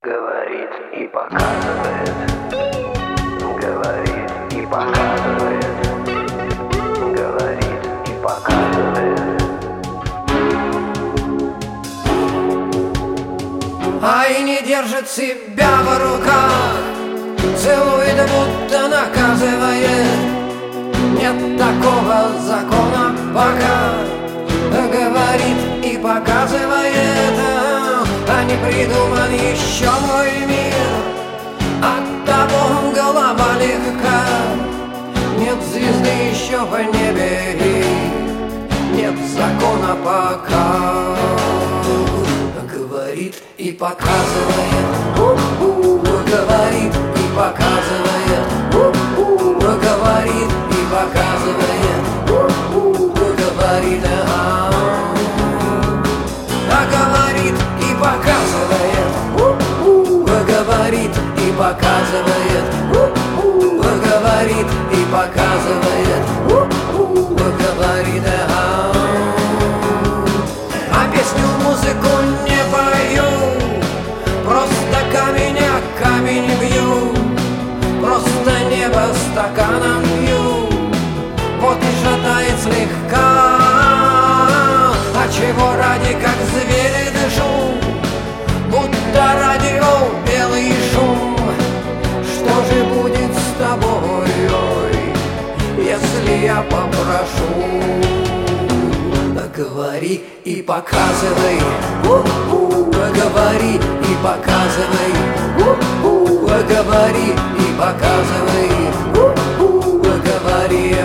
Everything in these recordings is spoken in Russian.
Говорит и показывает, говорит и показывает, говорит и показывает. А и не держит себя в руках, целует, будто наказывает. Нет такого закона пока. Говорит и показывает, а не придуман еще мой мир. Оттого голова легка. Нет звезды еще в небе и нет закона пока. Говорит и показывает, говорит и показывает, говорит и показывает, говорит, говорит и показывает, говорит и показывает, говорит и показывает, говорит, а песню, музыку не пою, просто камень о камень бью, просто небо стаканом бью. Вот и шатает слегка, а чего ради, как звери дышу, будто радио белый шум. Что же будет с тобой, ой, если я попрошу? Говори и показывай, говори и показывай, говори и показывай, говори.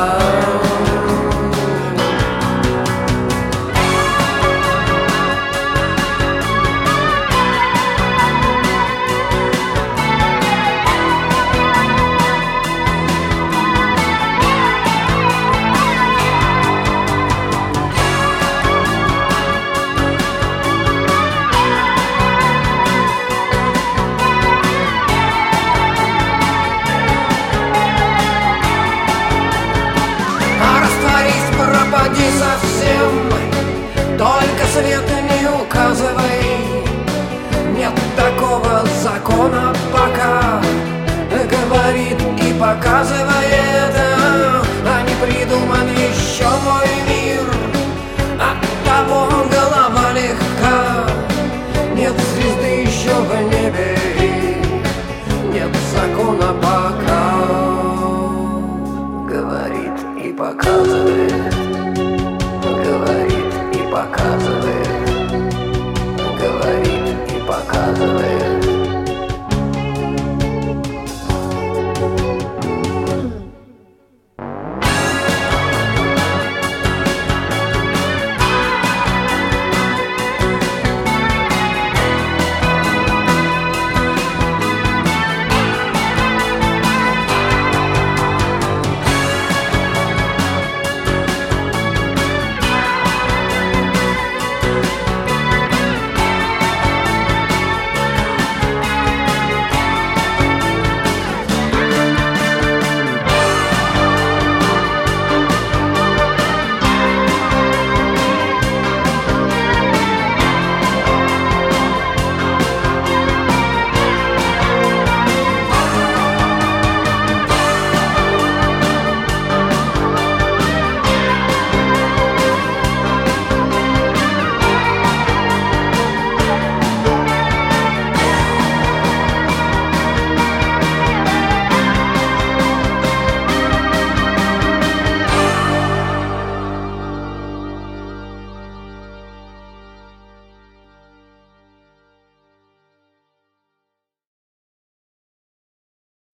Пропади совсем, только свет не указывай. Нет такого закона пока. Говорит и показывает, а не придуман еще мой мир. Оттого голова легка. Нет звезды еще в небе, нет закона.